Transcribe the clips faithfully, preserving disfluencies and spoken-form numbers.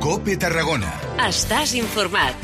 COPE Tarragona. Estàs informat.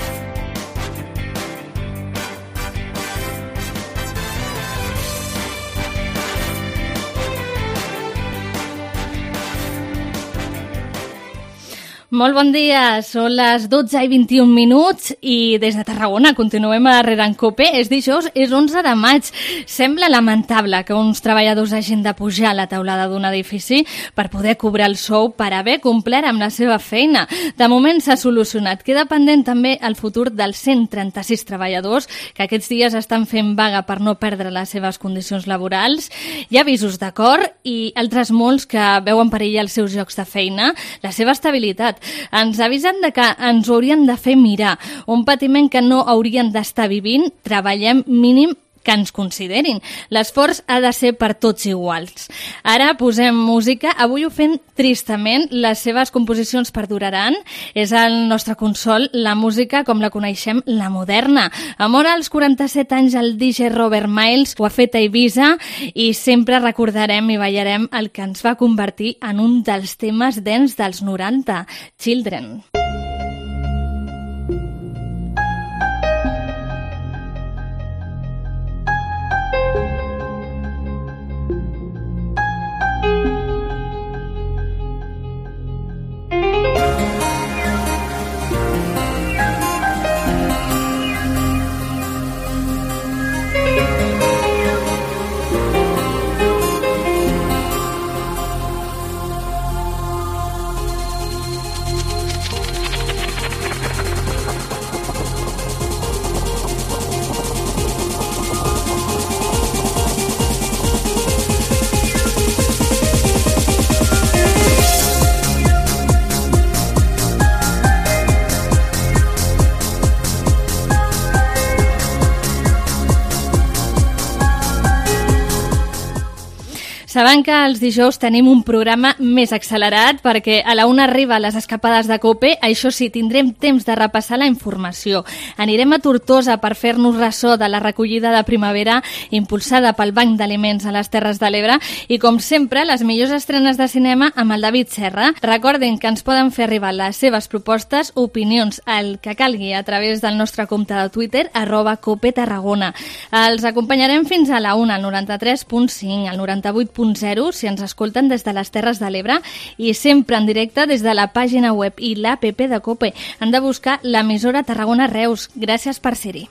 Molt bon dia, són les dotze i vint-i-un minuts i des de Tarragona continuem a Darrere en COPE. És dijous, és onze de maig. Sembla lamentable que uns treballadors hagin de pujar a la teulada d'un edifici per poder cobrar el sou per haver complert amb la seva feina. De moment s'ha solucionat. Queda pendent també el futur dels cent trenta-sis treballadors que aquests dies estan fent vaga per no perdre les seves condicions laborals. Hi ha avisos d'acord i altres molts que veuen perillar els seus llocs de feina, la seva estabilitat. Ens avisen de que ens ho haurien de fer mirar, un patiment que no haurien d'estar vivint, treballem mínim que ens considerin. L'esforç ha de ser per tots iguals. Ara posem música, avui ho fem tristament, les seves composicions perduraran, és el nostre consol, la música com la coneixem, la moderna. Amor als quaranta-set anys el D J Robert Miles ho ha fet a Ibiza i sempre recordarem i ballarem el que ens va convertir en un dels temes dents dels noranta, Children. Saben que els dijous tenim un programa més accelerat perquè a la una arriba les escapades de COPE, això sí, tindrem temps de repassar la informació. Anirem a Tortosa per fer-nos ressò de la recollida de primavera impulsada pel Banc d'Aliments a les Terres de l'Ebre i, com sempre, les millors estrenes de cinema amb el David Serra. Recordin que ens poden fer arribar les seves propostes, opinions, el que calgui a través del nostre compte de Twitter, arroba COPE Tarragona. Els acompanyarem fins a la una, al noranta-tres punt cinc, al noranta-vuit punt zero, si ens escolten des de les Terres de l'Ebre i sempre en directe des de la pàgina web i l'app de COPE. Han de buscar l'emissora Tarragona Reus. Gràcies per ser-hi.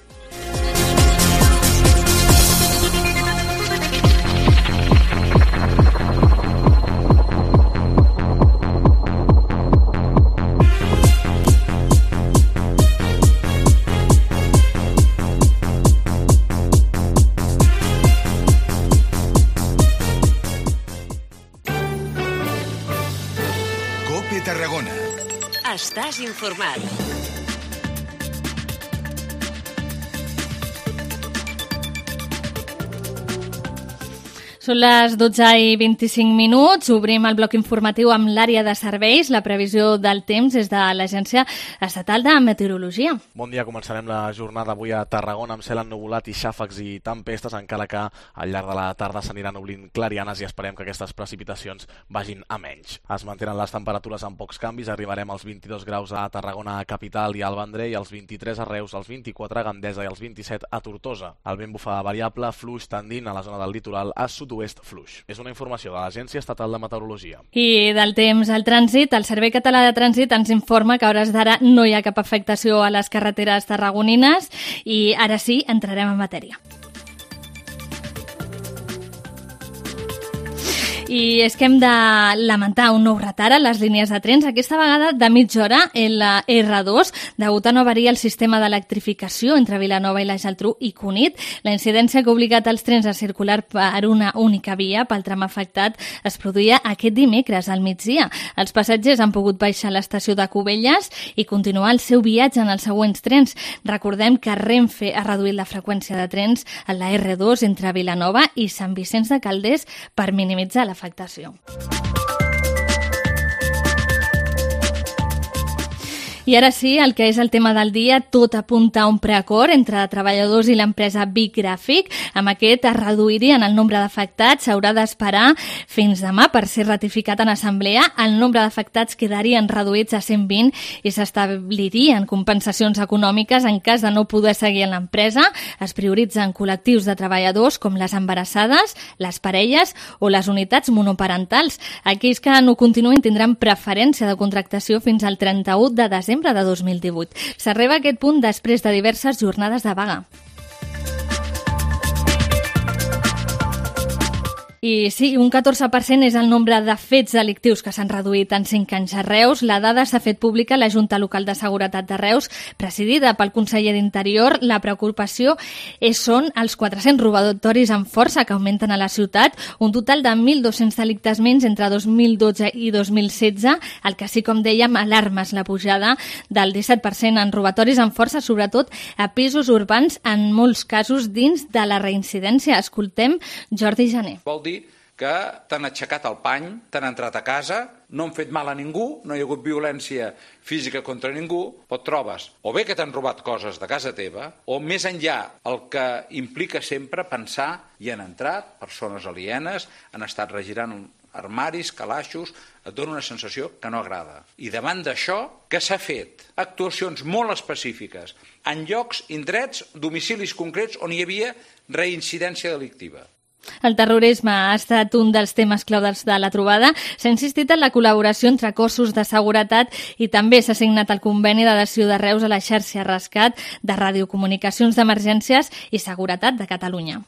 Tarragona. Estàs informat. Són les dotze i vint-i-cinc minuts, obrim el bloc informatiu amb l'àrea de serveis. La previsió del temps és de l'Agència Estatal de Meteorologia. Bon dia, començarem la jornada avui a Tarragona amb cel ennuvolat i xàfecs i tempestes, encara que al llarg de la tarda s'aniran obrint clarianes i esperem que aquestes precipitacions vagin a menys. Es mantenen les temperatures amb pocs canvis, arribarem als vint-i-dos graus a Tarragona capital i al Vendrell, als vint-i-tres a Reus, als vint-i-quatre a Gandesa i als vint-i-set a Tortosa. El vent bufa variable, fluix tendint a la zona del litoral a sud-oest fluix. És una informació de l'Agència Estatal de Meteorologia. I del temps al trànsit, el Servei Català de Trànsit ens informa que a hores d'ara no hi ha cap afectació a les carreteres tarragonines i ara sí, entrarem en matèria. I és que hem de lamentar un nou retard a les línies de trens, aquesta vegada de mitja hora en la erre dos, degut a no avaria el sistema d'electrificació entre Vilanova i la Geltrú i Cunit. La incidència que ha obligat els trens a circular per una única via pel tram afectat es produïa aquest dimecres al migdia. Els passatgers han pogut baixar a l'estació de Cubelles i continuar el seu viatge en els següents trens. Recordem que Renfe ha reduït la freqüència de trens a la erre dos entre Vilanova i Sant Vicenç de Calders per minimitzar la afectació. I ara sí, el que és el tema del dia, tot apunta a un preacord entre treballadors i l'empresa Big Graphic. Amb aquest es reduirien el nombre d'afectats, s'haurà d'esperar fins demà per ser ratificat en assemblea. El nombre d'afectats quedarien reduïts a cent vint i s'establirien compensacions econòmiques en cas de no poder seguir en l'empresa. Es prioritzen col·lectius de treballadors com les embarassades, les parelles o les unitats monoparentals. Aquells que no continuïn tindran preferència de contractació fins al trenta-u de desembre de dos mil divuit. S'arriba a aquest punt després de diverses jornades de vaga. I sí, un catorze per cent és el nombre de fets delictius que s'han reduït en cinc anys a Reus. La dada s'ha fet pública a la Junta Local de Seguretat de Reus, presidida pel conseller d'Interior. La preocupació és, són els quatre-cents robatoris amb força que augmenten a la ciutat, un total de mil dos-cents delictes menys entre dos mil dotze i dos mil setze, el que sí, com dèiem, alarmes la pujada del disset per cent en robatoris amb força, sobretot a pisos urbans, en molts casos dins de la reincidència. Escoltem Jordi Jané. Vol dir que t'han aixecat el pany, t'han entrat a casa, no han fet mal a ningú, no hi ha hagut violència física contra ningú, però et trobes o bé que t'han robat coses de casa teva, o més enllà el que implica sempre pensar hi han entrat persones alienes, han estat regirant armaris, calaixos, et dona una sensació que no agrada. I davant d'això, què s'ha fet? Actuacions molt específiques en llocs, indrets, domicilis concrets on hi havia reincidència delictiva. El terrorisme ha estat un dels temes clau de la trobada. S'ha insistit en la col·laboració entre cossos de seguretat i també s'ha signat el conveni d'adhesió de Reus a la xarxa Rescat de radiocomunicacions d'emergències i seguretat de Catalunya.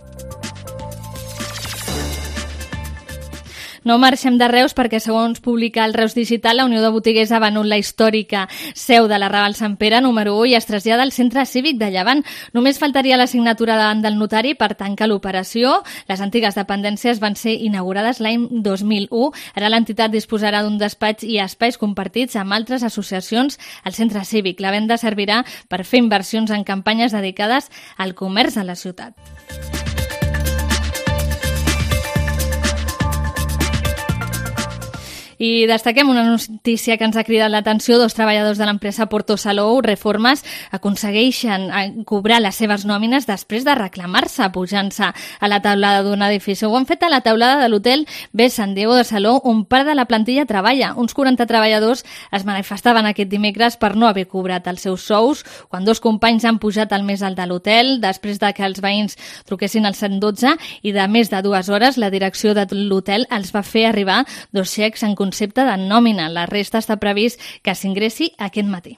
No marxem de Reus perquè, segons publica el Reus Digital, la Unió de Botiguers ha venut la històrica seu de la Raval Sant Pere número u i es trasllada al Centre Cívic de Llevant. Només faltaria la signatura davant del notari per tancar l'operació. Les antigues dependències van ser inaugurades l'any dos mil u. Ara l'entitat disposarà d'un despatx i espais compartits amb altres associacions al Centre Cívic. La venda servirà per fer inversions en campanyes dedicades al comerç a la ciutat. I destaquem una notícia que ens ha cridat l'atenció. Dos treballadors de l'empresa Porto Salou Reformes aconsegueixen cobrar les seves nòmines després de reclamar-se pujant-se a la taulada d'un edifici. Ho han fet a la taulada de l'hotel B San Diego de Salou, on part de la plantilla treballa. Uns quaranta treballadors es manifestaven aquest dimecres per no haver cobrat els seus sous quan dos companys han pujat al més alt de l'hotel després de que els veïns truquessin al cent dotze i de més de dues hores la direcció de l'hotel els va fer arribar dos xecs en concepte de nòmina. La resta està previst que s'ingressi aquest matí.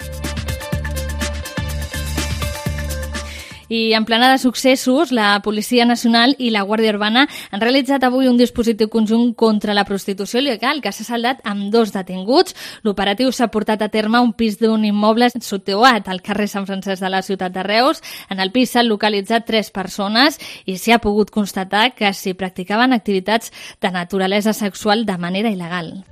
I en plena de successos, la Policia Nacional i la Guàrdia Urbana han realitzat avui un dispositiu conjunt contra la prostitució il·legal que s'ha saldat amb dos detinguts. L'operatiu s'ha portat a terme a un pis d'un immoble situat al carrer Sant Francesc de la ciutat de Reus. En el pis s'han localitzat tres persones i s'hi ha pogut constatar que s'hi practicaven activitats de naturalesa sexual de manera il·legal.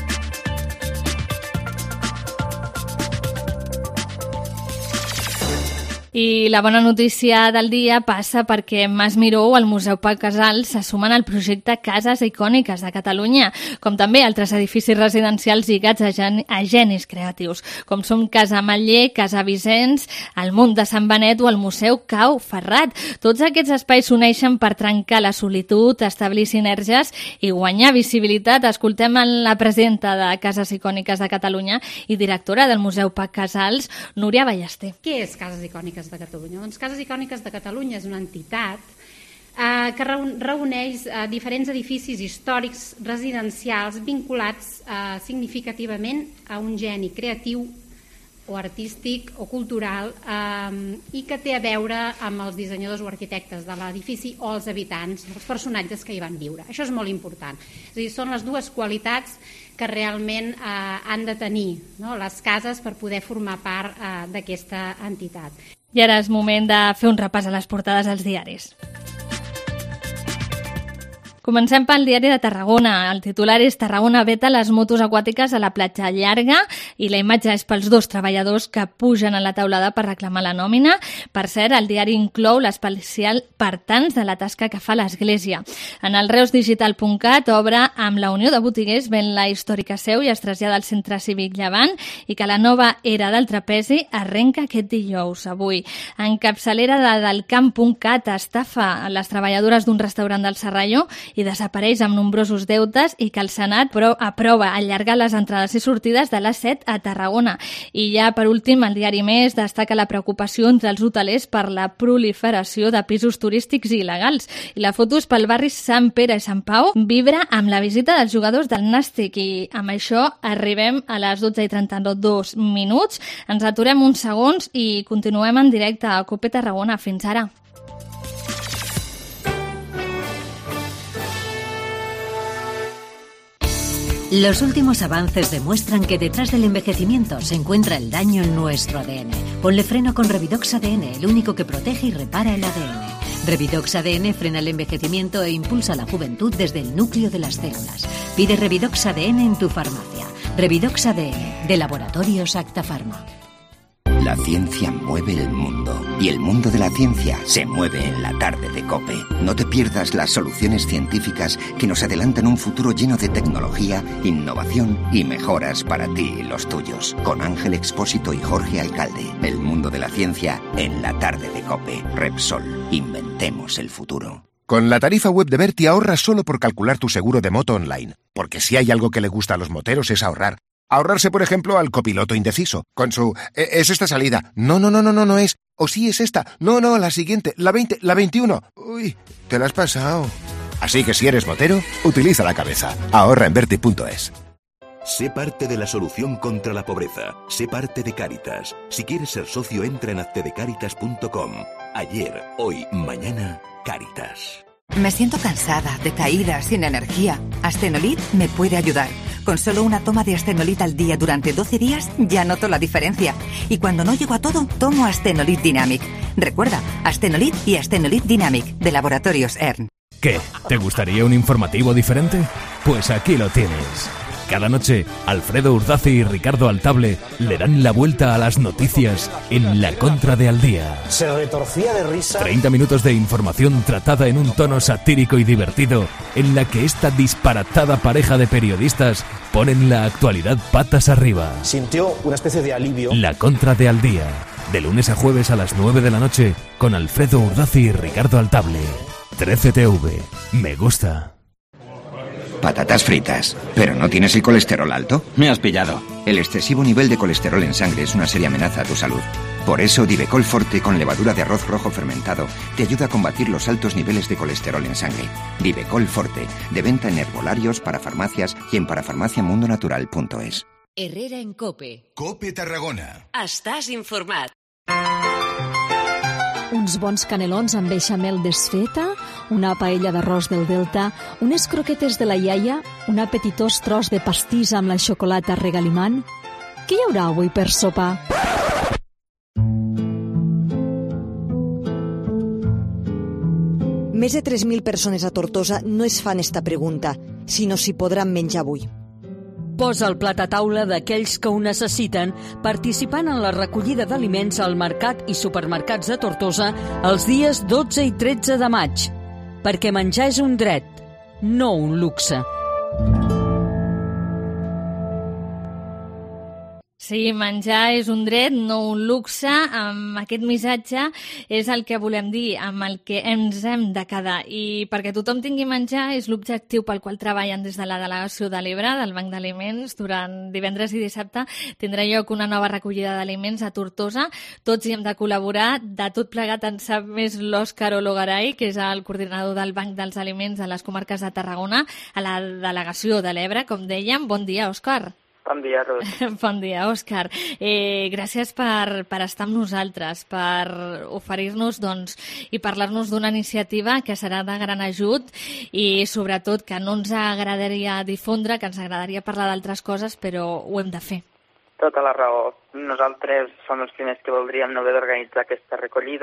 I la bona notícia del dia passa perquè Mas Miró o el Museu Pau Casals se sumen al projecte Cases Icòniques de Catalunya, com també altres edificis residencials lligats a, gen a genis creatius, com són Casa Ametller, Casa Vicenç, el Munt de Sant Benet o el Museu Cau Ferrat. Tots aquests espais s'uneixen per trencar la solitud, establir sinergies i guanyar visibilitat. Escoltem la presidenta de Cases Icòniques de Catalunya i directora del Museu Pau Casals, Núria Ballester. Què és Cases Icòniques de Catalunya? Doncs Cases Icòniques de Catalunya és una entitat eh, que reuneix eh, diferents edificis històrics residencials vinculats eh, significativament a un geni creatiu o artístic o cultural eh, i que té a veure amb els dissenyadors o arquitectes de l'edifici o els habitants, els personatges que hi van viure. Això és molt important. És a dir, són les dues qualitats que realment eh, han de tenir, no, les cases per poder formar part eh, d'aquesta entitat. I ara és moment de fer un repàs a les portades dels diaris. Comencem pel diari de Tarragona. El titular és Tarragona veta les motos aquàtiques a la platja llarga i la imatge és pels dos treballadors que pugen a la taulada per reclamar la nòmina. Per cert, el diari inclou l'especial Partants de la tasca que fa l'Església. En el reus digital punt cat obre amb la Unió de Botiguers ven la històrica seu i es trasllada al Centre Cívic Llevant i que la nova era del trapezi arrenca aquest dijous, avui. En capçalera de delcamp punt cat estafa les treballadores d'un restaurant del Serralló i desapareix amb nombrosos deutes i que el Senat però aprova allargar les entrades i sortides de les set a Tarragona. I ja per últim, el diari Més destaca la preocupació entre els hotelers per la proliferació de pisos turístics il·legals. I la foto és pel barri Sant Pere i Sant Pau, vibra amb la visita dels jugadors del Nàstic. I amb això arribem a les dotze i trenta-dos minuts. Ens aturem uns segons i continuem en directe a COPE Tarragona. Fins ara. Los últimos avances demuestran que detrás del envejecimiento se encuentra el daño en nuestro A D N. Ponle freno con Revidox A D N, el único que protege y repara el A D N. Revidox A D N frena el envejecimiento e impulsa la juventud desde el núcleo de las células. Pide Revidox A D N en tu farmacia. Revidox A D N, de Laboratorios Acta Pharma. La ciencia mueve el mundo y el mundo de la ciencia se mueve en la tarde de COPE. No te pierdas las soluciones científicas que nos adelantan un futuro lleno de tecnología, innovación y mejoras para ti y los tuyos. Con Ángel Expósito y Jorge Alcalde. El mundo de la ciencia en la tarde de COPE. Repsol. Inventemos el futuro. Con la tarifa web de Berti ahorras solo por calcular tu seguro de moto online. Porque si hay algo que le gusta a los moteros es ahorrar. Ahorrarse, por ejemplo, al copiloto indeciso, con su «es esta salida». No, no, no, no, no, no es. O sí es esta. No, no, la siguiente, la veinte, la veintiuno. Uy, te la has pasado. Así que si eres motero, utiliza la cabeza. Ahorra en Berti punto es. Sé parte de la solución contra la pobreza. Sé parte de Cáritas. Si quieres ser socio, entra en hazte de cáritas punto com. Ayer, hoy, mañana, Cáritas. Me siento cansada, decaída, sin energía. Astenolit me puede ayudar. Con solo una toma de Astenolit al día durante doce días ya noto la diferencia. Y cuando no llego a todo, tomo Astenolit Dynamic. Recuerda, Astenolit y Astenolit Dynamic, de Laboratorios E R N. ¿Qué? ¿Te gustaría un informativo diferente? Pues aquí lo tienes. Cada noche, Alfredo Urdaci y Ricardo Altable le dan la vuelta a las noticias en La Contra de Al Día. Se retorcía de risa. treinta minutos de información tratada en un tono satírico y divertido, en la que esta disparatada pareja de periodistas ponen la actualidad patas arriba. Sintió una especie de alivio. La Contra de Al Día, de lunes a jueves a las nueve de la noche, con Alfredo Urdaci y Ricardo Altable. trece T V. Me gusta. Patatas fritas. ¿Pero no tienes el colesterol alto? Me has pillado. El excesivo nivel de colesterol en sangre es una seria amenaza a tu salud. Por eso, Divecol Forte con levadura de arroz rojo fermentado te ayuda a combatir los altos niveles de colesterol en sangre. Divecol Forte, de venta en herbolarios, para farmacias y en parafarmaciamundonatural punto es. Herrera en COPE. COPE Tarragona. Estàs informat. Uns bons canelons amb beixamel desfeta, una paella d'arròs del Delta, unes croquetes de la iaia, un apetitós tros de pastís amb la xocolata regalimant. Què hi haurà avui per sopar? Més de tres mil persones a Tortosa no es fan esta pregunta, sinó si podran menjar avui. Posa el plat a taula d'aquells que ho necessiten participant en la recollida d'aliments al mercat i supermercats de Tortosa els dies dotze i tretze de maig. Perquè menjar és un dret, no un luxe. Sí, menjar és un dret, no un luxe. Amb aquest missatge és el que volem dir, amb el que ens hem de quedar. I perquè tothom tingui menjar és l'objectiu pel qual treballen des de la Delegació de l'Ebre, del Banc d'Aliments. Durant divendres i dissabte tindrà lloc una nova recollida d'aliments a Tortosa. Tots hi hem de col·laborar. De tot plegat en sap més l'Òscar Ologaray, que és el coordinador del Banc dels Aliments a les comarques de Tarragona, a la Delegació de l'Ebre, com dèiem. Bon dia, Òscar. Bon dia, Ruth. Bon dia, Òscar. Eh, gràcies per, per estar amb nosaltres, per oferir-nos doncs, i parlar-nos d'una iniciativa que serà de gran ajut i sobretot que no ens agradaria difondre, que ens agradaria parlar d'altres coses, però ho hem de fer. Tota la raó. Nosaltres som els primers que voldríem no haver d'organitzar aquesta recollida,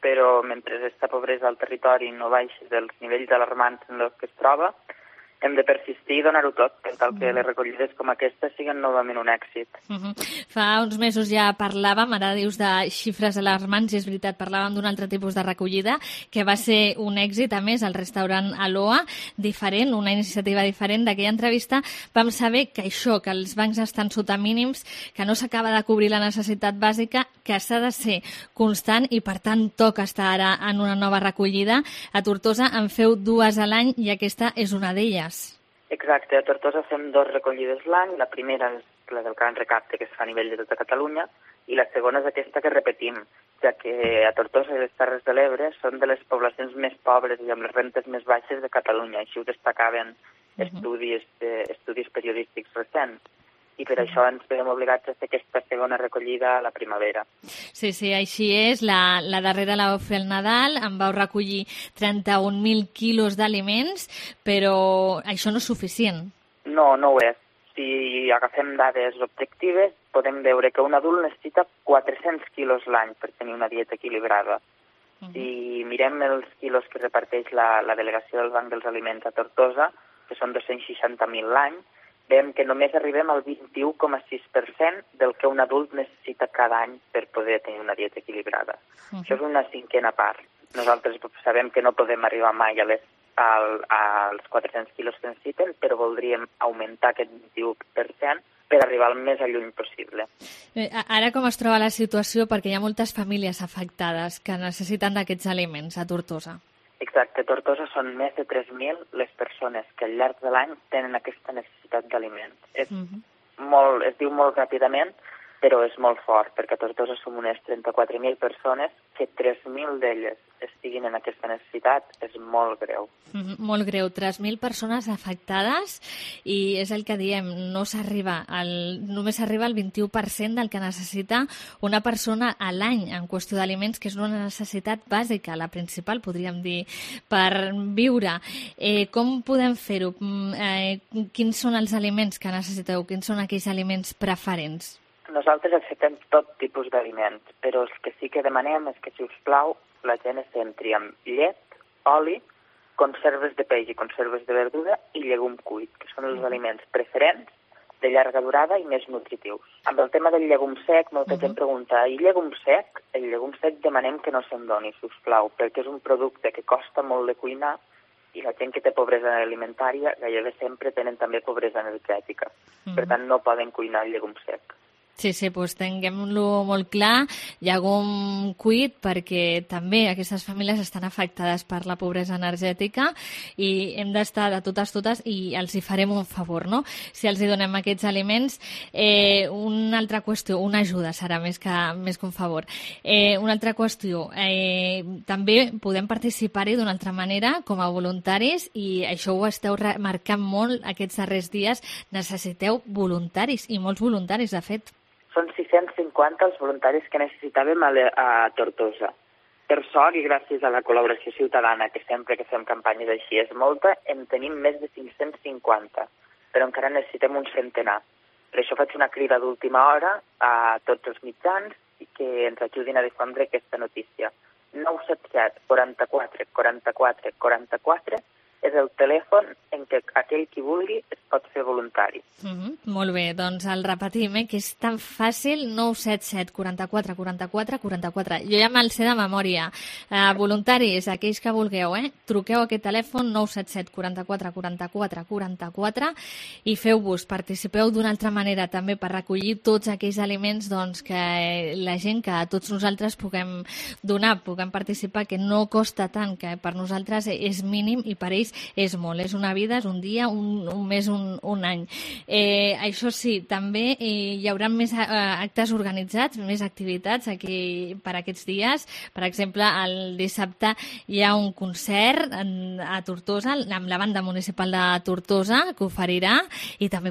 però mentre aquesta pobresa al territori no baixi dels nivells alarmants en els que es troba, hem de persistir i donar-ho tot per tal que les recollides com aquesta siguin novament un èxit. Uh -huh. Fa uns mesos ja parlàvem, ara dius de xifres alarmants, i és veritat, parlàvem d'un altre tipus de recollida que va ser un èxit, a més, al restaurant Aloha, diferent, una iniciativa diferent. D'aquella entrevista vam saber que això, que els bancs estan sota mínims, que no s'acaba de cobrir la necessitat bàsica, que s'ha de ser constant i, per tant, toca estar ara en una nova recollida. A Tortosa en feu dues a l'any i aquesta és una d'elles. Exacte, a Tortosa fem dos recollides l'any. La primera és la del Gran Recapte, que es fa a nivell de tota Catalunya, i la segona és aquesta que repetim, ja que a Tortosa i les Terres de l'Ebre són de les poblacions més pobres i amb les rentes més baixes de Catalunya. Així ho destacaven estudis, eh, estudis periodístics recents. I per això ens veiem obligats a fer aquesta segona recollida a la primavera. Sí, sí, així és. La, la darrera la vau fer el Nadal, en vau recollir trenta-un mil quilos d'aliments, però això no és suficient. No, no ho és. Si agafem dades objectives, podem veure que un adult necessita quatre-cents quilos l'any per tenir una dieta equilibrada. Uh -huh. Si mirem els quilos que reparteix la, la delegació del Banc dels Aliments a Tortosa, que són dos-cents seixanta mil l'any, veiem que només arribem al vint-i-u coma sis per cent del que un adult necessita cada any per poder tenir una dieta equilibrada. Uh -huh. Això és una cinquena part. Nosaltres sabem que no podem arribar mai a les, al, als quatre-cents quilos que necessiten, però voldríem augmentar aquest vint-i-u per cent per arribar al més lluny possible. Eh, ara com es troba la situació? Perquè hi ha moltes famílies afectades que necessiten d'aquests aliments a Tortosa. Exacte, a Tortosa són més de tres mil les persones que al llarg de l'any tenen aquesta necessitat d'aliments. És uh -huh. molt, es diu molt ràpidament, però és molt fort, perquè a Tortosa som unes trenta-quatre mil persones, que tres mil d'elles estiguin en aquesta necessitat és molt greu. Uh -huh. Molt greu, tres mil persones afectades, i és el que diem, no s'arriba al, només s'arriba al vint-i-u per cent del que necessita una persona a l'any en qüestió d'aliments, que és una necessitat bàsica, la principal, podríem dir, per viure. Eh, com podem fer-ho? Eh, quins són els aliments que necessiteu? Quins són aquells aliments preferents? Nosaltres acceptem tot tipus d'aliments, però el que sí que demanem és que, si us plau, la gent es centri en llet, oli, conserves de peix i conserves de verdura i llegum cuit, que són els aliments preferents, de llarga durada i més nutritius. Amb el tema del llegum sec, molta uh -huh. gent pregunta, i llegum sec? El llegum sec demanem que no se'n doni, si us plau, perquè és un producte que costa molt de cuinar, i la gent que té pobresa alimentària gairebé sempre tenen també pobresa energètica. Uh -huh. Per tant, no poden cuinar el llegum sec. Sí, sí, doncs tinguem-lo molt clar, llegum cuit, perquè també aquestes famílies estan afectades per la pobresa energètica i hem d'estar de totes, totes, i els hi farem un favor, no?, si els hi donem aquests aliments. Eh, una altra qüestió, una ajuda serà més que, més que un favor. Eh, una altra qüestió, eh, també podem participar-hi d'una altra manera com a voluntaris, i això ho esteu remarcant molt aquests darrers dies, necessiteu voluntaris, i molts voluntaris, de fet. Són sis-cents cinquanta els voluntaris que necessitàvem a, le, a Tortosa. Per sort, i gràcies a la col·laboració ciutadana, que sempre que fem campanyes així és molta, en tenim més de cinc-cents cinquanta, però encara necessitem un centenar. Per això faig una crida d'última hora a tots els mitjans i que ens ajudin a difondre aquesta notícia. nou set set quaranta-quatre quaranta-quatre quaranta-quatre és el telèfon en què aquell qui vulgui es pot fer voluntari. Uh -huh. Molt bé, doncs el repetim, eh, que és tan fàcil, nou set set quaranta-quatre quaranta-quatre quaranta-quatre. Jo ja me'l sé de memòria. Uh, voluntaris, aquells que vulgueu, eh, truqueu a aquest telèfon nou set set quaranta-quatre quaranta-quatre quaranta-quatre i feu-vos, participeu d'una altra manera també per recollir tots aquells aliments, doncs, que la gent, que tots nosaltres puguem donar, puguem participar, que no costa tant, que per nosaltres és mínim i per ells és molt, és una vida, és un dia, un, un mes, un, un any. Eh, això sí, també eh, hi haurà més eh, actes organitzats, més activitats aquí per aquests dies. Per exemple, el dissabte hi ha un concert en, a Tortosa, amb la banda municipal de Tortosa, que oferirà, i també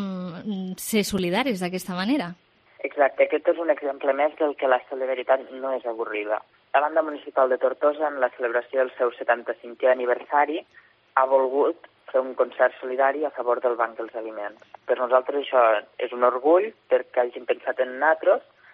podem ser solidaris d'aquesta manera. Exacte, aquest és un exemple més del que la solidaritat no és avorrida. La banda municipal de Tortosa, en la celebració del seu setanta-cinquè aniversari, ha volgut fer un concert solidari a favor del Banc dels Aliments. Per nosaltres això és un orgull perquè hagin pensat en nosaltres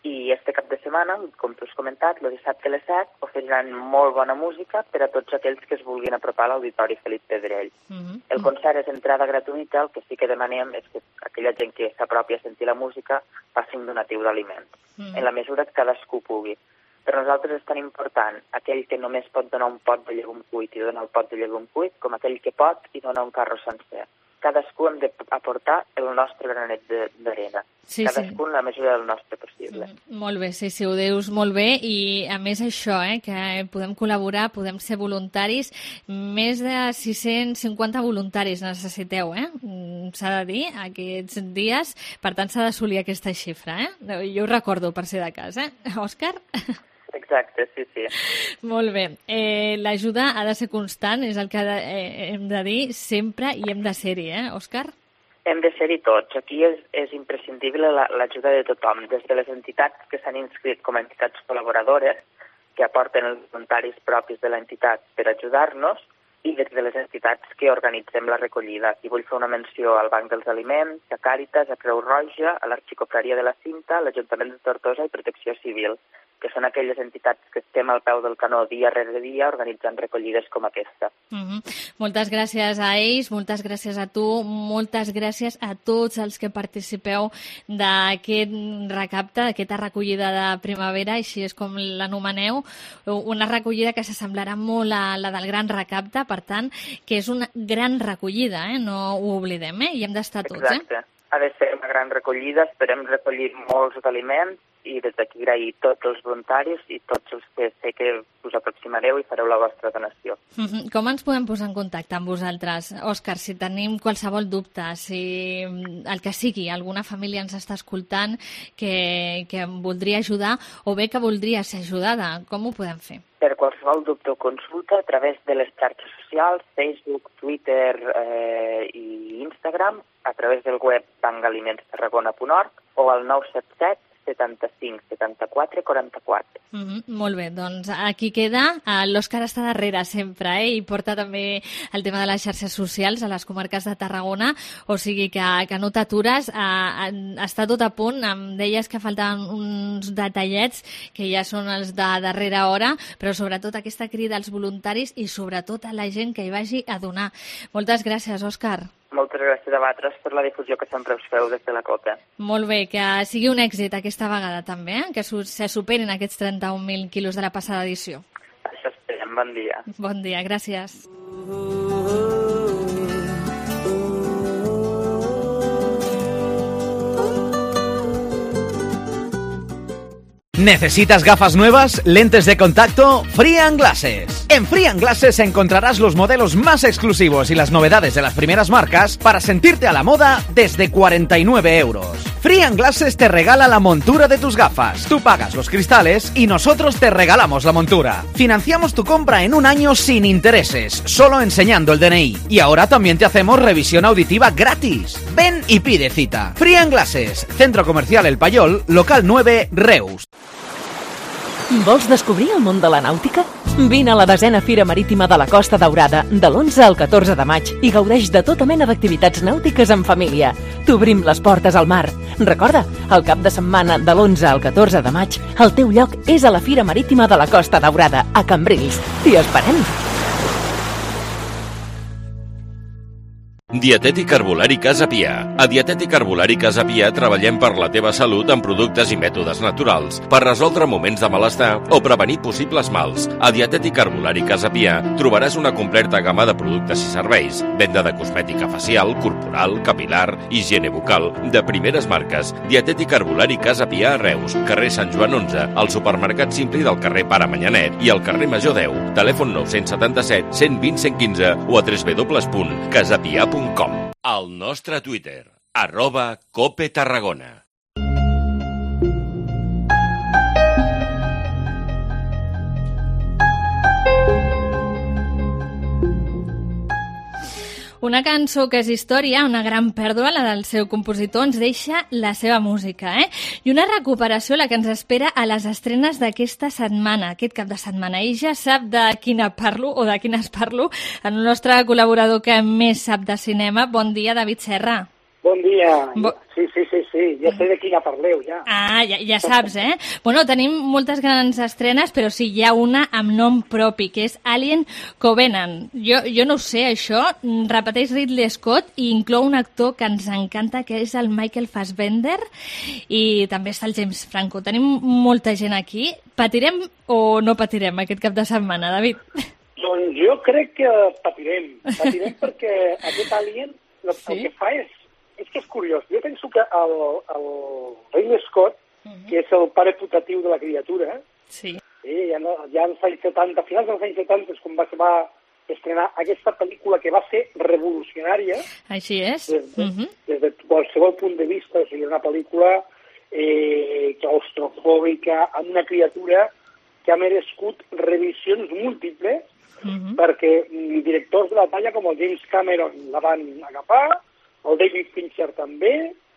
I este cap de setmana, com tu has comentat, el dissabte a les set, oferiran molt bona música per a tots aquells que es vulguin apropar a l'Auditori Felip Pedrell. Mm-hmm. El concert és entrada gratuïta, el que sí que demanem és que aquella gent que s'apropi a sentir la música faci un donatiu d'aliment, mm-hmm. en la mesura que cadascú pugui. Per nosaltres és tan important aquell que només pot donar un pot de llegum cuit i donar el pot de llegum cuit, com aquell que pot i donar un carro sencer. Cadascú hem d'aportar el nostre granet d'arena. Sí, cadascú sí. En la mesura del nostre possible. Mm, molt bé, sí, sí, ho dius molt bé. I a més això, eh, que podem col·laborar, podem ser voluntaris. Més de sis cents cinquanta voluntaris necessiteu, eh? S'ha de dir, aquests dies. Per tant, s'ha d'assolir aquesta xifra, eh? Jo ho recordo, per ser de cas, eh? Òscar? Exacte, sí, sí. Molt bé. Eh, L'ajuda ha de ser constant, és el que de, eh, hem de dir sempre i hem de ser-hi, eh, Òscar? Hem de ser-hi tots. Aquí és, és imprescindible l'ajuda de tothom, des de les entitats que s'han inscrit com a entitats col·laboradores, que aporten els voluntaris propis de l'entitat per ajudar-nos, i des de les entitats que organitzem la recollida. Aquí vull fer una menció al Banc dels Aliments, a Càritas, a Creu Roja, a l'Arxicofreria de la Cinta, a l'Ajuntament de Tortosa i Protecció Civil, que són aquelles entitats que estem al peu del canó dia rere dia organitzant recollides com aquesta. Mm-hmm. Moltes gràcies a ells, moltes gràcies a tu, moltes gràcies a tots els que participeu d'aquest recapte, d'aquesta recollida de primavera, així és com l'anomeneu, una recollida que s'assemblarà molt a la del gran recapte, per tant, que és una gran recollida, eh? No ho oblidem, eh? I hem d'estar tots. Exacte. Eh? Ha de ser una gran recollida, esperem recollir molts aliments i des d'aquí agrair tots els voluntaris i tots els que sé que us aproximareu i fareu la vostra donació. Mm-hmm. Com ens podem posar en contacte amb vosaltres? Òscar, si tenim qualsevol dubte, si el que sigui, alguna família ens està escoltant que, que em voldria ajudar o bé que voldria ser ajudada, com ho podem fer? Per qualsevol dubte o consulta, a través de les xarxes socials, Facebook, Twitter eh, i Instagram, a través del web banc aliments tarragona punt org o al nou set set setanta-cinc setanta-quatre quaranta-quatre. Mm-hmm, molt bé, doncs aquí queda. L'Òscar està darrere sempre, eh? I porta també el tema de les xarxes socials a les comarques de Tarragona, o sigui que, que no t'atures, eh, està tot a punt. Em deies que faltaven uns detallets que ja són els de darrera hora, però sobretot aquesta crida als voluntaris i sobretot a la gent que hi vagi a donar. Moltes gràcies, Òscar. Moltes gràcies a vosaltres per la difusió que sempre us feu des de la COPE. Molt bé, que sigui un èxit aquesta vegada també, eh? Que se superin aquests trenta-un mil quilos de la passada edició. Això esperem, bon dia. Bon dia, gràcies. ¿Necesitas gafas nuevas? ¿Lentes de contacto? Free and Glasses. En Free and Glasses encontrarás los modelos más exclusivos y las novedades de las primeras marcas para sentirte a la moda desde cuarenta y nueve euros. Free and Glasses te regala la montura de tus gafas. Tú pagas los cristales y nosotros te regalamos la montura. Financiamos tu compra en un año sin intereses, solo enseñando el D N I. Y ahora también te hacemos revisión auditiva gratis. Ven y pide cita. Free and Glasses, Centro Comercial El Payol, local nueve, Reus. Vols descobrir el món de la nàutica? Vine a la desena Fira Marítima de la Costa Daurada de l'onze al catorze de maig i gaudeix de tota mena d'activitats nàutiques en família. T'obrim les portes al mar. Recorda, el cap de setmana de l'onze al catorze de maig, el teu lloc és a la Fira Marítima de la Costa Daurada, a Cambrils. T'hi esperem! Dietètic Herbolari Casa Pia. A Dietètic Herbolari Casa Pia treballem per la teva salut amb productes i mètodes naturals per resoldre moments de malestar o prevenir possibles mals. A Dietètic Herbolari Casa Pia trobaràs una completa gamma de productes i serveis, venda de cosmètica facial, corporal, capilar, higiene bucal, de primeres marques. Dietètic Herbolari Casa Pia a Reus, carrer Sant Joan onze, al supermercat Simpli del carrer Pare Manyanet i al carrer Major deu. Telèfon nou set set, cent vint, cent quinze o a w w w punt casapia punt com. Al nostre Twitter, arroba Cope Tarragona. Una cançó que és història, una gran pèrdua, la del seu compositor, ens deixa la seva música, eh? I una recuperació, la que ens espera a les estrenes d'aquesta setmana, aquest cap de setmana. I ja sap de quina parlo, o de quines parlo, el nostre col·laborador que més sap de cinema. Bon dia, David Serra. Bon dia. Bo... Sí, sí, sí, sí, ja sé de quina parleu, ja. Ah, ja, ja saps, eh? Bueno, tenim moltes grans estrenes, però sí, hi ha una amb nom propi, que és Alien Covenant. Jo, jo no ho sé, això, repeteix Ridley Scott i inclou un actor que ens encanta, que és el Michael Fassbender, i també està el James Franco. Tenim molta gent aquí. Patirem o no patirem aquest cap de setmana, David? Doncs jo crec que patirem. Patirem perquè aquest Alien el, sí? el que fa és És que és curiós. Jo penso que el, el Ridley Scott, uh-huh. que és el pare putatiu de la criatura, sí. eh, ja, no, ja als anys setanta, a finals dels anys setanta és quan va, va estrenar aquesta pel·lícula que va ser revolucionària. Així és. Des de, uh-huh. des de qualsevol punt de vista. O sigui, una pel·lícula eh, claustrofòbica, amb una criatura que ha merescut revisions múltiples, uh-huh. perquè directors de la talla com el James Cameron la van agafar, el David Fincher també,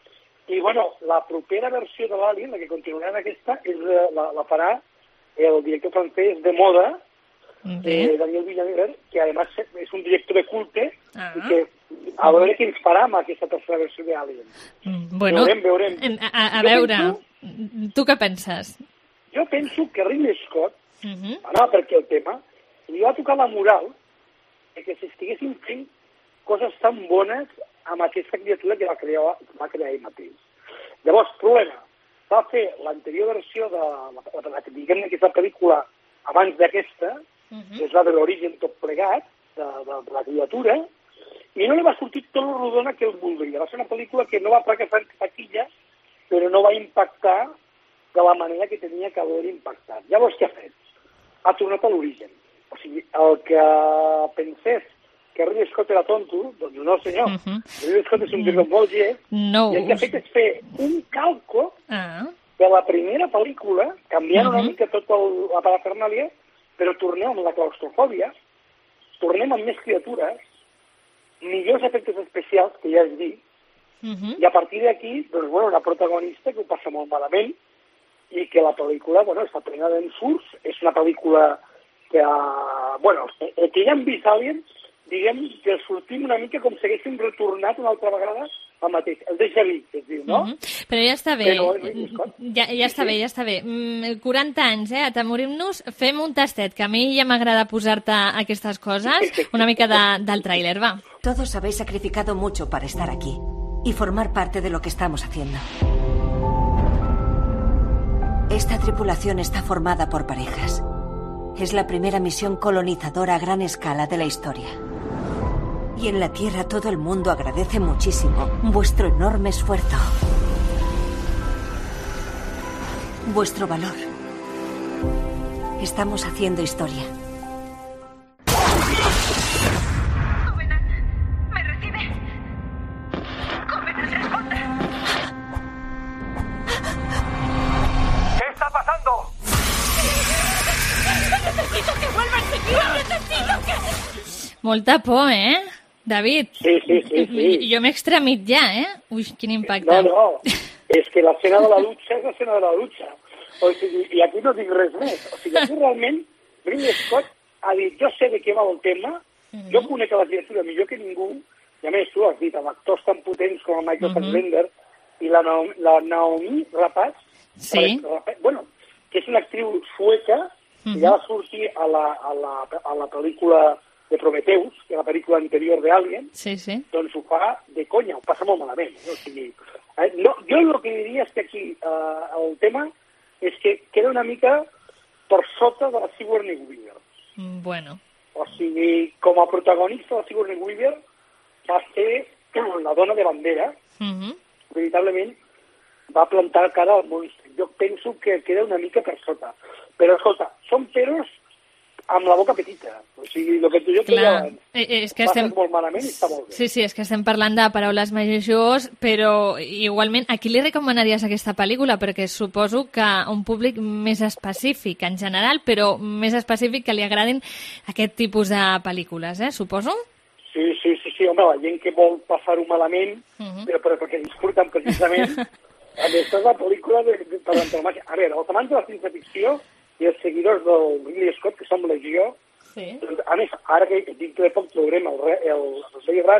i bueno, la propera versió de l'Alien, la que continuarà en aquesta, és, la, la farà el director francès de moda, okay. eh, Daniel Villeneuve, que a més és un director de culte, ah. i que a veure què ens farà amb aquesta tercera versió d'Alien. Mm, bueno, veurem, veurem. A, a veure, penso, tu què penses? Jo penso que Ridley Scott, uh-huh. anava per aquí el tema, li va tocar la moral de que s'estiguessin fent coses tan bones amb aquesta criatura que va crear, va crear ell mateix. Llavors, problema, va fer l'anterior versió de la, la, la, diguem aquesta pel·lícula abans d'aquesta, uh-huh. és la de l'origen tot plegat, de, de, de la criatura, i no li va sortir tot el rodona que el voldria. Va ser una pel·lícula que no va fracassar en taquilla, però no va impactar de la manera que tenia que haver impactat. Llavors, què ha fet? Ha tornat a l'origen. O sigui, el que pensés que Ridley Scott era tonto, doncs no, senyor. Uh-huh. Ridley Scott és un director molt llest, no. i el que ha fet és fer un calco uh-huh. de la primera pel·lícula, canviant uh-huh. una mica tota la parafernàlia, però tornem amb la claustrofòbia, tornem amb més criatures, millors efectes especials, que ja has dit, uh-huh. i a partir d'aquí, doncs, bueno, una protagonista que ho passa molt malament, i que la pel·lícula, bueno, està plena d'ensurts, és una pel·lícula que, bueno, el que ja hem vist Alien, diguem que sortim una mica com si haguéssim retornat una altra vegada al mateix, el déjà vu, que es diu, no? Uh-huh. Però ja està bé, Però, ja, ja està sí. bé, ja està bé. Mm, quaranta anys, eh, atemorim-nos, fem un tastet, que a mi ja m'agrada posar-te aquestes coses, una mica de, del tràiler, va. Todos habéis sacrificado mucho para estar aquí y formar parte de lo que estamos haciendo. Esta tripulación está formada por parejas. Es la primera misión colonizadora a gran escala de la historia. Y en la Tierra todo el mundo agradece muchísimo vuestro enorme esfuerzo. Vuestro valor. Estamos haciendo historia. Covenant, ¿me recibe? Covenant, responde. ¿Qué está pasando? Necesito que vuelva enseguida. Necesito que... Molta por, eh, David? Sí, sí, sí. sí. Jo m'he extremit ja, eh? Ui, quin impacte. No, no, és que l'escena de la dutxa és l'escena de la dutxa. O sigui, i aquí no dic res més. O sigui, aquí realment Ridley Scott ha dit, jo sé de què va el tema, uh-huh. jo conec la criatura millor que ningú, i a més tu has dit, amb actors tan potents com el Michael uh-huh. Fassbender i la, Naomi, la Naomi Rapaz, sí. Rapaz, bueno, que és una actriu sueca, que uh-huh. ja va sortir a la, a la, a la pel·lícula de Prometheus, que és la pel·lícula anterior d'Alien, sí, sí. doncs ho fa de conya, ho passa molt malament. No? O sigui, eh, no, jo el que diria és que aquí eh, el tema és que queda una mica per sota de la Sigourney Weaver. Bueno. O sigui, com a protagonista de la Sigourney Weaver va ser la dona de bandera, uh-huh. veritablement va plantar cara al monstre. Jo penso que queda una mica per sota. Però, escolta, són peros amb la boca petita. O sigui, el que tu jo Clar, que és que estem... molt malament i està molt bé. Sí, sí, és que estem parlant de paraules majors, però igualment, a qui li recomanaries aquesta pel·lícula? Perquè suposo que a un públic més específic en general, però més específic que li agradin aquest tipus de pel·lícules, eh? Suposo? Sí, sí, sí, sí, home, la gent que vol passar-ho malament, uh-huh. però, però perquè disfruten precisament, aquesta és la pel·lícula de, de, per l'antonomàcia. A veure, els amants de la ciència-ficció i els seguidors del Ridley Scott, que som legió, sí. doncs, a més, ara que dintre de poc veurem el, el, el Blade Runner,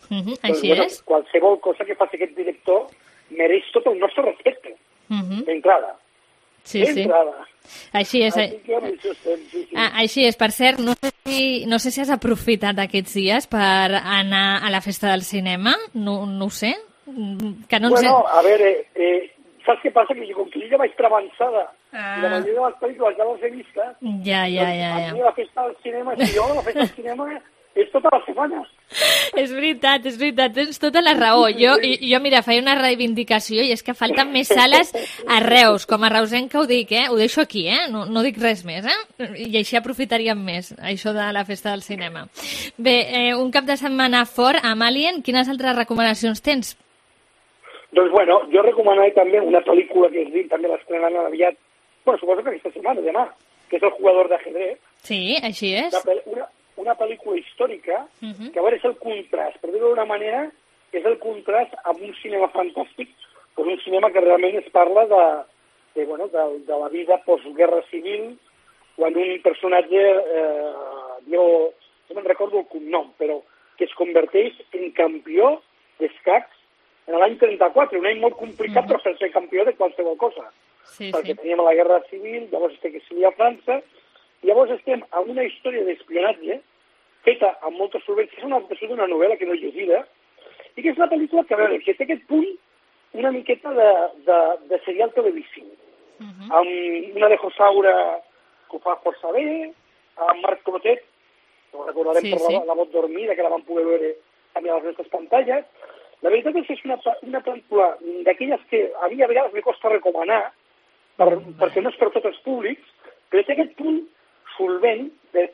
Uh -huh. Doncs, Així bueno, és. qualsevol cosa que faci aquest director mereix tot el nostre respecte, Uh -huh. d'entrada. Sí, sí. D'entrada. Així és. Així que amb això estem, sí, sí. Ah, així és. Per cert, no sé, si, no sé si has aprofitat aquests dies per anar a la festa del cinema, no, no ho sé. Que no ens Bueno, he... a veure, eh, saps què passa? Que jo, com que jo ja vaig per avançada, Ah. i la majoria de les pel·lícules ja les he vistes, Ja, ja, doncs, ja, a ja. mi la festa del cinema, si jo la festa del cinema és tota la setmana. És veritat, és veritat, tens tota la raó. Jo, i- jo, mira, feia una reivindicació i és que falten més sales a Reus. Com a reusenca ho dic, eh? Ho deixo aquí, eh? No, no dic res més, eh? I així aprofitaríem més, això de la festa del cinema. Bé, eh, un cap de setmana fort amb Alien, quines altres recomanacions tens? Doncs bueno, jo recomanaré també una pel·lícula que es diu, també l'estrenaran aviat, bueno, suposo que aquesta setmana, demà, que és El jugador d'ajedrez. Sí, així és. Una, pel- una, una pel·lícula històrica, Uh -huh. que a veure és el contrast, per dir-ho d'una manera, és el contrast amb un cinema fantàstic, però un cinema que realment es parla de, de, bueno, de, de la vida postguerra civil, quan un personatge, eh, jo no me'n recordo el cognom, però que es converteix en campió d'escacs en l'any trenta-quatre, un any molt complicat uh -huh. per fer-se campió de qualsevol cosa. Sí, perquè sí. teníem la guerra civil, llavors estem que s'hi a França, i llavors estem amb una història d'espionatge feta amb molta solvència, és una adaptació d'una novel·la que no he llegida, i que és una pel·lícula que, a veure, que té aquest punt una miqueta de, de, de serial televisiu, uh -huh. amb una Alejo Saura que ho fa força bé, amb Marc Clotet, que ho recordarem Sí, per sí. la, la vot dormida, que la vam poder veure també a les nostres pantalles. La veritat és que és una, una pel·lícula d'aquelles que a mi a vegades me costa recomanar, per, perquè no és per tots els públics, però té aquest punt solvent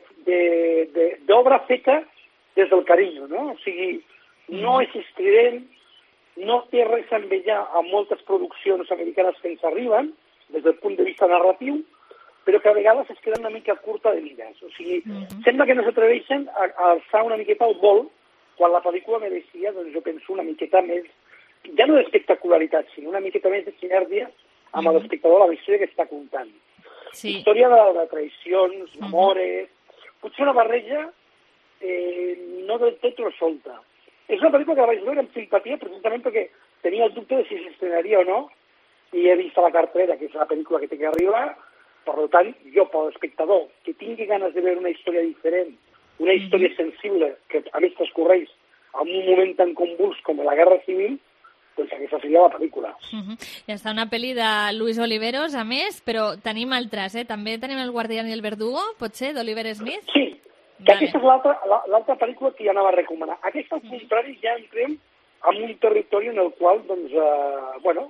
d'obra feta des del carinyo, no? O sigui, no és estrident, no té res a envejar a moltes produccions americanes que ens arriben, des del punt de vista narratiu, però que a vegades es queda una mica curta de mides. O sigui, uh -huh. sembla que no s'atreveixen a, a alçar una miqueta el vol quan la pel·lícula mereixia, doncs jo penso, una miqueta més, ja no d'espectacularitat, sinó una miqueta més de sinergia amb uh -huh. l'espectador a la història que està contant. Sí. Història de, de traïcions, d'amores, uh -huh. potser una barreja eh, no del tot resolta. És una pel·lícula que la vaig veure amb simpatia precisament perquè tenia el dubte de si s'estrenaria o no, i he vist a la cartera que és una pel·lícula que té que arribar, per tant, jo, per l'espectador, que tingui ganes de veure una història diferent, una història mm -hmm. sensible, que a més transcorreix en un moment tan convuls com la Guerra Civil, doncs aquesta seria la pel·lícula. Uh -huh. Ja està, una pel·li de Luis Oliveros, a més, però tenim altres, eh? També tenim El guardián i el verdugo, pot ser, d'Oliver Smith? Sí, que vale. Aquesta és l'altra pel·lícula que ja anava a recomanar. Aquesta, al contrari, ja entrem en un territori en el qual, doncs, eh, bueno,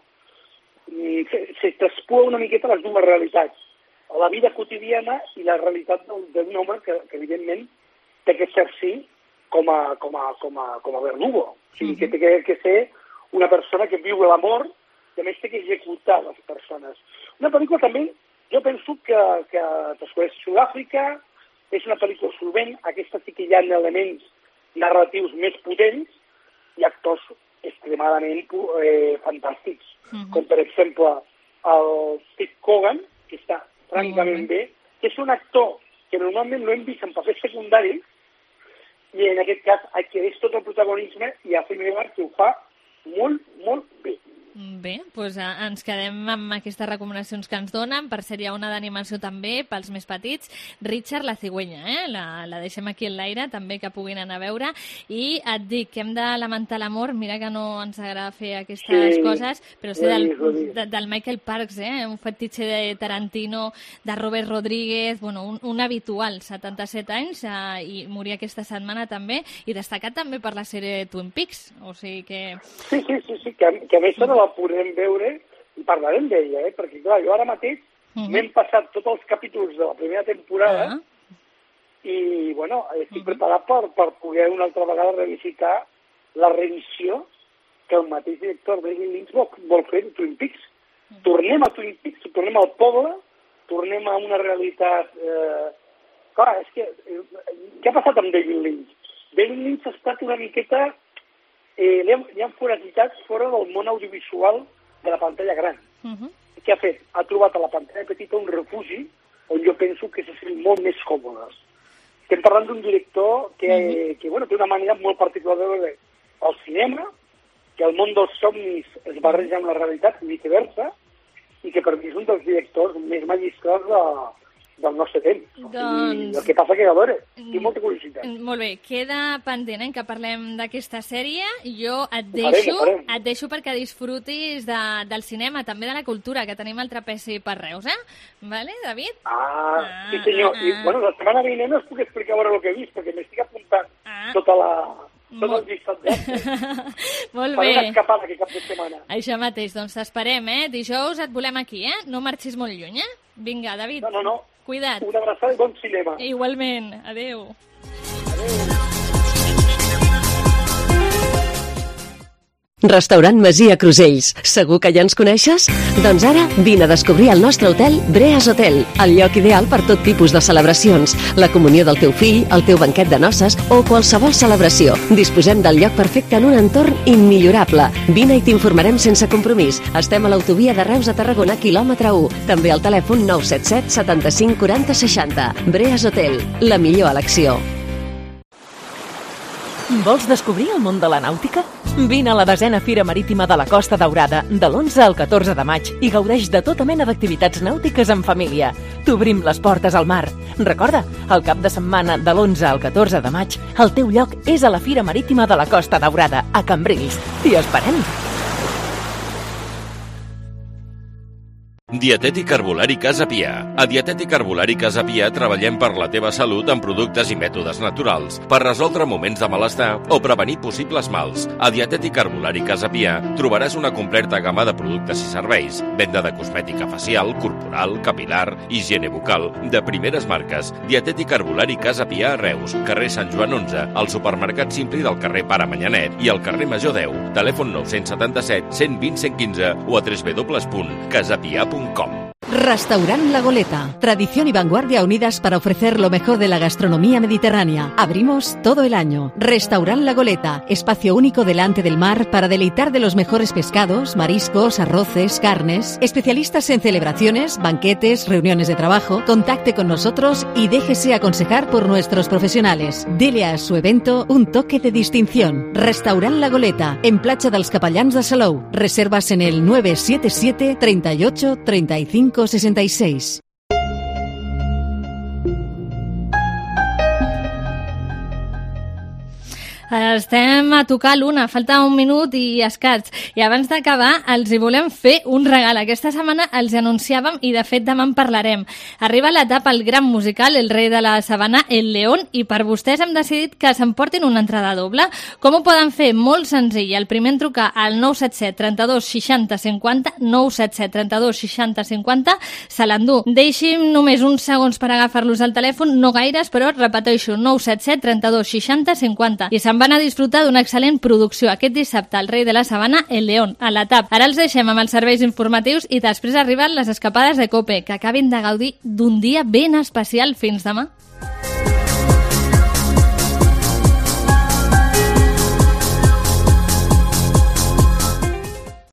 se, se traspua una miqueta les dues realitats, la vida quotidiana i la realitat d'un home que, que, evidentment, té que ser-s'hi com a, com a, com a, com a verdugo. O sigui, uh -huh. que té que, que ser una persona que viu l'amor i, a més, té que executar les persones. Una pel·lícula també, jo penso que, que transcorreix a Sud-àfrica, és una pel·lícula solvent, aquesta sí que hi ha elements narratius més potents i actors extremadament eh, fantàstics, uh -huh. com per exemple el Steve Coogan, que està francament bé, que és un actor que normalment no hem vist en papers secundaris, i en aquest cas adquireix tot el protagonisme i a Film que ho fa molt, molt bé. Bé, doncs ens quedem amb aquestes recomanacions que ens donen. Per ser hi ha una d'animació també pels més petits, Richard la cigüenya, eh? la, la deixem aquí en l'aire també que puguin anar a veure. I et dic que hem de lamentar la mort, mira que no ens agrada fer aquestes sí, coses, però sé del, de, del Michael Parks, eh? un fetitxe de Tarantino, de Robert Rodríguez, bueno, un, un habitual, setanta-set anys, eh, i moria aquesta setmana també, i destacat també per la sèrie Twin Peaks, o sigui que... Sí, sí, sí, sí que, que a més no la podrem veure i parlarem d'ella, eh? perquè clar, jo ara mateix uh -huh. m'hem passat tots els capítols de la primera temporada uh -huh. i bueno, estic uh -huh. preparat per, per poder una altra vegada revisitar la revisió que el mateix director David Lynch vol, vol fer de Twin Peaks. Uh -huh. Tornem a Twin Peaks, tornem al poble, tornem a una realitat... Eh... Clar, és que... Eh, què ha passat amb David Lynch? David Lynch ha estat una miqueta... Eh, li, han, li han foragitat fora del món audiovisual de la pantalla gran. Uh -huh. Què ha fet? Ha trobat a la pantalla petita un refugi on jo penso que se sent molt més còmodes. Estem parlant d'un director que, uh -huh. que bueno, té una manera molt particular de veure al cinema, que el món dels somnis es barreja amb la realitat i viceversa, i que per mi és un dels directors més magistrals de, del nostre temps. Doncs... I el que passa que, a veure, tinc molta curiositat. Molt bé, queda pendent eh, que parlem d'aquesta sèrie. Jo et Ho deixo, farem, ho farem. et deixo perquè disfrutis de, del cinema, també de la cultura, que tenim el trapezi per Reus, eh? Vale, David? Ah, sí senyor. I, bueno, la setmana vinent no us puc explicar a veure el que he vist, perquè m'estic apuntant tota la... tot el llistat d'actes. Molt Faré bé. una escapada aquest cap de setmana. Això mateix, doncs t'esperem, eh? Dijous et volem aquí, eh? No marxis molt lluny, eh? Vinga, David. No, no, no. Cuida't. Una abraçada i bon cinema. Igualment. Adéu. Restaurant Masia Crusells. Segur que ja ens coneixes? Doncs ara vine a descobrir el nostre hotel Breas Hotel, el lloc ideal per tot tipus de celebracions, la comunió del teu fill, el teu banquet de noces o qualsevol celebració. Disposem del lloc perfecte en un entorn immillorable. Vine i t'informarem sense compromís. Estem a l'autovia de Reus a Tarragona, quilòmetre u. També al telèfon nou set set setanta-cinc quaranta seixanta. Breas Hotel, la millor elecció. Vols descobrir el món de la nàutica? Vine a la desena Fira Marítima de la Costa Daurada de l'onze al catorze de maig i gaudeix de tota mena d'activitats nàutiques en família. T'obrim les portes al mar. Recorda, el cap de setmana de l'onze al catorze de maig, el teu lloc és a la Fira Marítima de la Costa Daurada, a Cambrils. T'hi esperem! Dietètic Herbolari Casa Pia. A Dietètic Herbolari Casa Pia treballem per la teva salut amb productes i mètodes naturals, per resoldre moments de malestar o prevenir possibles mals. A Dietètic Herbolari Casa Pia trobaràs una completa gamma de productes i serveis, venda de cosmètica facial, corporal, capilar, higiene bucal, de primeres marques. Dietètic Herbolari Casa Pia a Reus, carrer Sant Joan onze, al supermercat Simpli del carrer Pare Manyanet i al carrer Major deu. Telèfon nou set set, cent vint, cent quinze o a w w w punt casapia punt com. Restaurant La Goleta. Tradición y vanguardia unidas para ofrecer lo mejor de la gastronomía mediterránea. Abrimos todo el año. Restaurant La Goleta. Espacio único delante del mar para deleitar de los mejores pescados, mariscos, arroces, carnes. Especialistas en celebraciones, banquetes, reuniones de trabajo. Contacte con nosotros y déjese aconsejar por nuestros profesionales. Dele a su evento un toque de distinción. Restaurant La Goleta. En Platja dels Capellans de Salou. Reservas en el nueve siete siete, treinta y ocho, treinta y cinco, sesenta y seis. Estem a tocar l'una, falta un minut i escaig. I abans d'acabar els hi volem fer un regal. Aquesta setmana els anunciàvem i de fet demà en parlarem. Arriba l'etapa al gran musical El rei de la sabana, El León, i per vostès hem decidit que s'emportin una entrada doble. Com ho poden fer? Molt senzill. El primer en trucar al nou set set, trenta-dos, seixanta, cinquanta, nou set set, trenta-dos, seixanta, cinquanta, se l'endú. Deixi'm només uns segons per agafar-los al telèfon, no gaires, però repeteixo, nou set set, trenta-dos, seixanta, cinquanta. I se'n van a disfrutar d'una excel·lent producció aquest dissabte al Rei de la Sabana, El León, a la T A P. Ara els deixem amb els serveis informatius i després arriben les escapades de COPE, que acabin de gaudir d'un dia ben especial. Fins demà.